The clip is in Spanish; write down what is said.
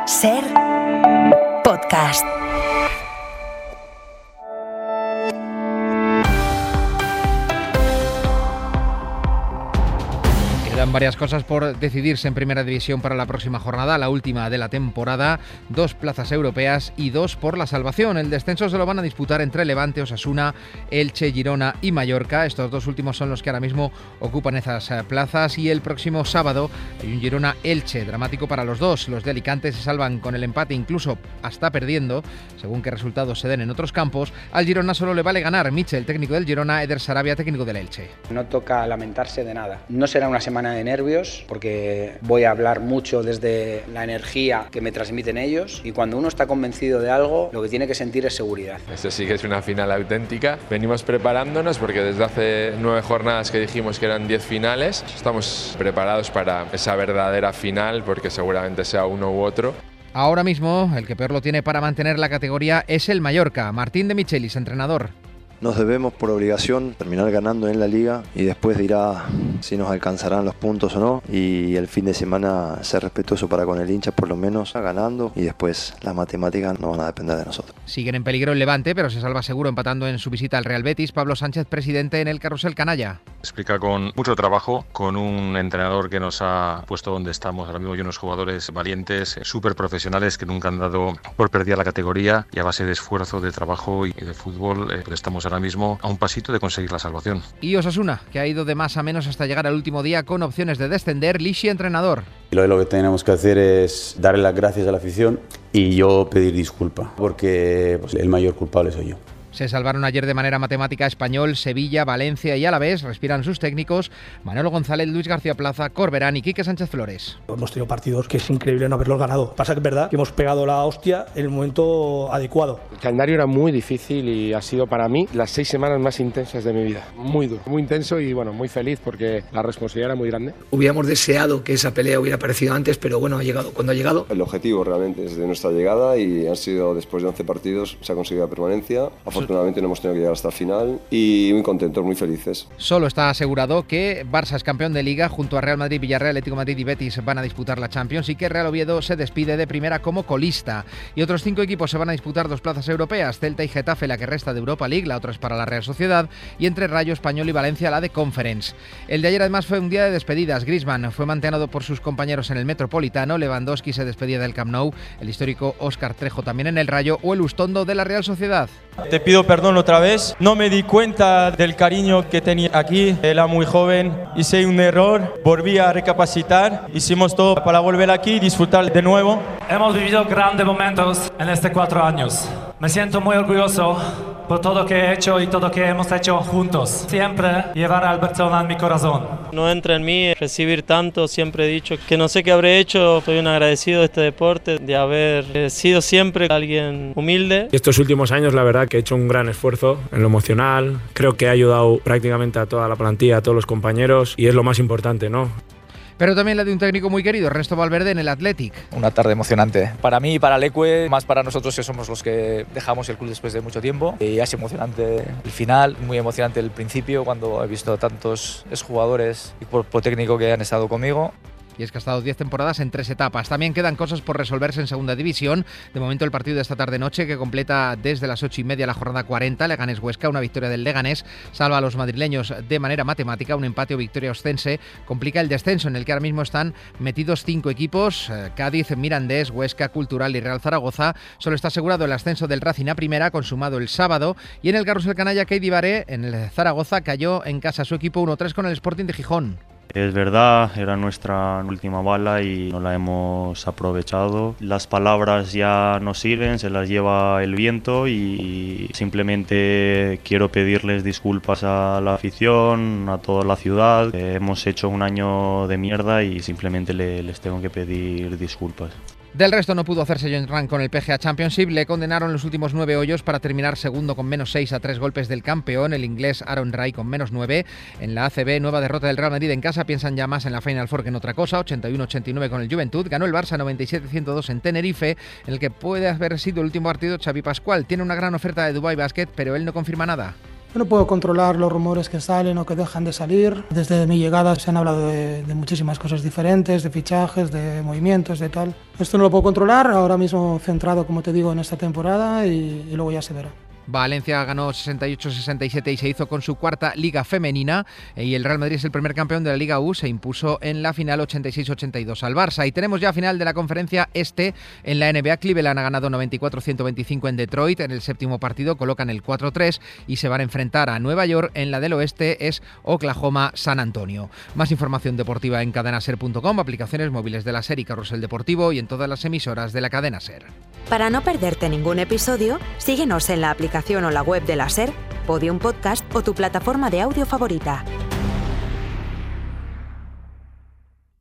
Ser podcast. Quedan varias cosas por decidirse en Primera División para la próxima jornada, la última de la temporada, 2 plazas europeas y 2 por la salvación. El descenso se lo van a disputar entre Levante, Osasuna, Elche, Girona y Mallorca. Estos dos últimos son los que ahora mismo ocupan esas plazas y el próximo sábado hay un Girona-Elche dramático para los dos. Los de Alicante se salvan con el empate, incluso hasta perdiendo, según qué resultados se den en otros campos. Al Girona solo le vale ganar. Michel, técnico del Girona, Eder Sarabia, técnico del Elche. No toca lamentarse de nada. No será una semana de nervios, porque voy a hablar mucho desde la energía que me transmiten ellos, y cuando uno está convencido de algo, lo que tiene que sentir es seguridad. Esto sí que es una final auténtica. Venimos preparándonos porque desde hace 9 jornadas que dijimos que eran 10 finales, estamos preparados para esa verdadera final, porque seguramente sea uno u otro. Ahora mismo, el que peor lo tiene para mantener la categoría es el Mallorca. Martín de Michelis, entrenador. Nos debemos por obligación terminar ganando en la liga y después dirá si nos alcanzarán los puntos o no, y el fin de semana ser respetuoso para con el hincha, por lo menos ganando, y después las matemáticas no van a depender de nosotros. Siguen en peligro el Levante, pero se salva seguro empatando en su visita al Real Betis. Pablo Sánchez, presidente en el Carrusel Canalla. Explica con mucho trabajo, con un entrenador que nos ha puesto donde estamos ahora mismo y unos jugadores valientes, súper profesionales que nunca han dado por perdida la categoría, y a base de esfuerzo, de trabajo y de fútbol estamos ahora mismo a un pasito de conseguir la salvación. Y Osasuna, que ha ido de más a menos hasta llegar al último día con opciones de descender. Lixi, entrenador. Lo que tenemos que hacer es darle las gracias a la afición y yo pedir disculpas, porque el mayor culpable soy yo. Se salvaron ayer de manera matemática Español, Sevilla, Valencia y Alavés. Respiran sus técnicos Manolo González, Luis García Plaza, Corberán y Quique Sánchez Flores. Hemos tenido partidos que es increíble no haberlos ganado. Pasa que es verdad que hemos pegado la hostia en el momento adecuado. El calendario era muy difícil y ha sido para mí las 6 semanas más intensas de mi vida. Muy duro, muy intenso y bueno, muy feliz porque la responsabilidad era muy grande. Hubiéramos deseado que esa pelea hubiera aparecido antes, pero bueno, ha llegado cuando ha llegado. El objetivo realmente es de nuestra llegada y han sido, después de 11 partidos, se ha conseguido la permanencia. Afortunadamente no hemos tenido que llegar hasta el final y muy contentos, muy felices. Solo está asegurado que Barça es campeón de Liga, junto a Real Madrid, Villarreal, Atlético de Madrid y Betis van a disputar la Champions, y que Real Oviedo se despide de primera como colista. Y otros 5 equipos se van a disputar 2 plazas europeas, Celta y Getafe, la que resta de Europa League, la otra es para la Real Sociedad, y entre Rayo, Español y Valencia la de Conference. El de ayer además fue un día de despedidas. Griezmann fue mantenado por sus compañeros en el Metropolitano, Lewandowski se despedía del Camp Nou, el histórico Óscar Trejo también en el Rayo, o el Ustondo de la Real Sociedad. Te pido perdón otra vez, no me di cuenta del cariño que tenía aquí, era muy joven, hice un error, volví a recapacitar, hicimos todo para volver aquí y disfrutar de nuevo. Hemos vivido grandes momentos en estos 4 años. Me siento muy orgulloso por todo lo que he hecho y todo lo que hemos hecho juntos. Siempre llevar al Barcelona en mi corazón. No entra en mí recibir tanto, siempre he dicho que no sé qué habré hecho. Soy un agradecido de este deporte, de haber sido siempre alguien humilde. Estos últimos años la verdad que he hecho un gran esfuerzo en lo emocional. Creo que he ayudado prácticamente a toda la plantilla, a todos los compañeros, y es lo más importante, ¿no? Pero también la de un técnico muy querido, Ernesto Valverde, en el Athletic. Una tarde emocionante. Para mí y para Leque, más para nosotros que somos los que dejamos el club después de mucho tiempo. Y es emocionante el final, muy emocionante el principio, cuando he visto tantos exjugadores y cuerpo técnico que han estado conmigo. Y es que ha estado 10 temporadas en 3 etapas. También quedan cosas por resolverse en segunda división. De momento el partido de esta tarde-noche, que completa desde las 8:30 la jornada 40, Leganés-Huesca. Una victoria del Leganés salva a los madrileños de manera matemática. Un empate o victoria ostense complica el descenso, en el que ahora mismo están metidos 5 equipos. Cádiz, Mirandés, Huesca, Cultural y Real Zaragoza. Solo está asegurado el ascenso del Racing a primera, consumado el sábado. Y en el Carrusel Canalla, Keidi Baré, en el Zaragoza, cayó en casa su equipo 1-3 con el Sporting de Gijón. Es verdad, era nuestra última bala y no la hemos aprovechado. Las palabras ya no sirven, se las lleva el viento, y simplemente quiero pedirles disculpas a la afición, a toda la ciudad. Hemos hecho un año de mierda y simplemente les tengo que pedir disculpas. Del resto no pudo hacerse John Rank con el PGA Championship. Le condenaron los últimos 9 hoyos para terminar segundo con -6 a 3 golpes del campeón, el inglés Aaron Rai, con -9. En la ACB, nueva derrota del Real Madrid en casa. Piensan ya más en la Final Four que en otra cosa. 81-89 con el Juventud. Ganó el Barça 97-102 en Tenerife, en el que puede haber sido el último partido Xavi Pascual. Tiene una gran oferta de Dubai Basket, pero él no confirma nada. Yo no puedo controlar los rumores que salen o que dejan de salir. Desde mi llegada se han hablado de muchísimas cosas diferentes, de fichajes, de movimientos, de tal. Esto no lo puedo controlar, ahora mismo centrado, como te digo, en esta temporada y luego ya se verá. Valencia ganó 68-67 y se hizo con su cuarta Liga femenina, y el Real Madrid es el primer campeón de la Liga U, se impuso en la final 86-82 al Barça. Y tenemos ya final de la conferencia este en la NBA. Cleveland ha ganado 94-125 en Detroit, en el séptimo partido colocan el 4-3 y se van a enfrentar a Nueva York. En la del oeste es Oklahoma-San Antonio. Más información deportiva en cadenaser.com, aplicaciones móviles de la SER y Carrusel Deportivo y en todas las emisoras de la cadena SER. Para no perderte ningún episodio, síguenos en la aplicación o la web de la SER, Podium Podcast o tu plataforma de audio favorita.